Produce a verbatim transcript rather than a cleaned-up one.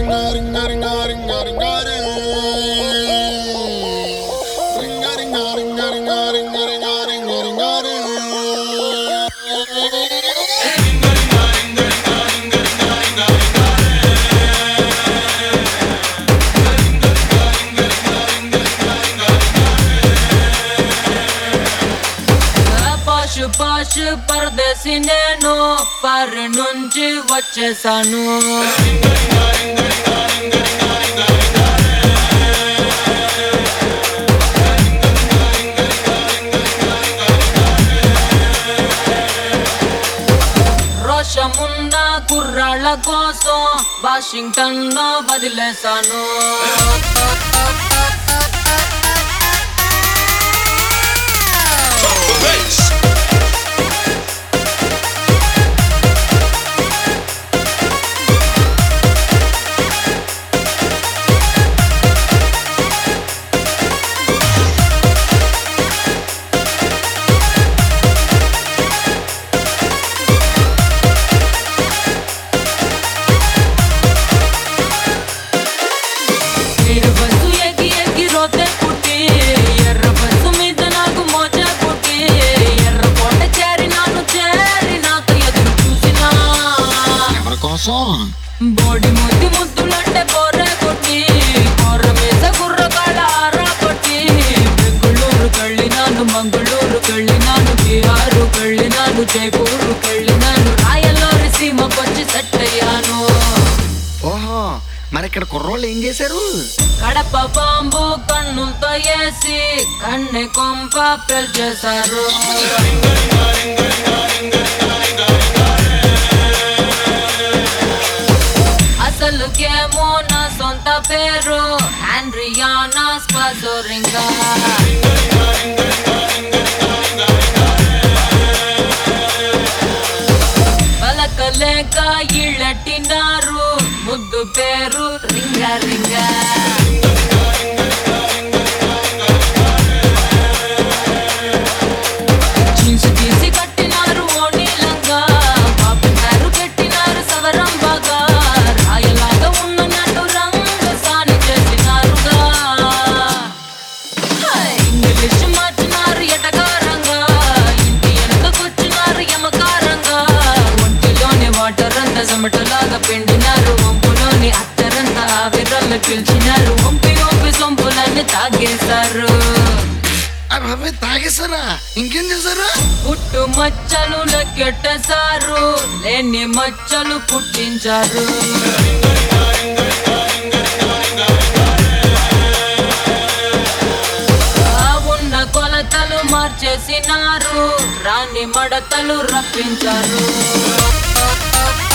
పాష్ పరదేశి నేను పర్ నుంచి వచ్చేసాను. రోషమున్న కుర్రాళ్ళ కోసం వాషింగ్టన్ లో వదిలేసాను. బోడి ముద్దు ముద్దులంటే బోర్ర కొట్టి బోర్ర మీద గుర్రకాళ్ళ ఆరా కొట్టి బెంగుళూరు కళ్ళినాను, మంగళూరు కళ్ళినాను, బీహారు కళ్ళినాను, జైపూరు కళ్ళినాను, రాయలూరి సీమకొచ్చి సెట్ అయ్యాను. ఓహో, మరి ఇక్కడ కుర్రోళ్ళు ఏం చేశారు? కడప బాంబు కన్నులతో వేసి కన్నె కొంప పెల్చేశారు. అసలుకేమో నా సొంత పేరు ఆండ్రియానా స్పాజోరింగా. పలకలేక ఇళ్ళట్టినారు, ముద్దు పేరు రింగా రింగా. జీన్స్ తీసి కట్టినారు ఓణీలంగా, పాపినారు పెట్టినారు సవరం బాగా, రాయలాగా ఉన్న నటు రంగు సాని చేసినారుగా. ఇంగ్లీష్ మార్చినారు ఎటకారంగా, ఇంటి వెనకకొచ్చినారు యమకారంగా, ఒంటిలోని వాటర్ అంతా చెమటలాగా పిండినారు, వంపులోని అత్తరంతా ఆవిరల్ని పిలిచినారు, వంపి వంపి సొంపులన్నీ తాగేశారు. తాగేశారా? ఇంకేం చేశారు? పుట్టు మచ్చలు లెక్కెట్టేశారు, లేని మచ్చలు పుట్టించారు. ఉన్న కొలతలు మార్చేసినారు, రాని మడతలు రప్పించారు.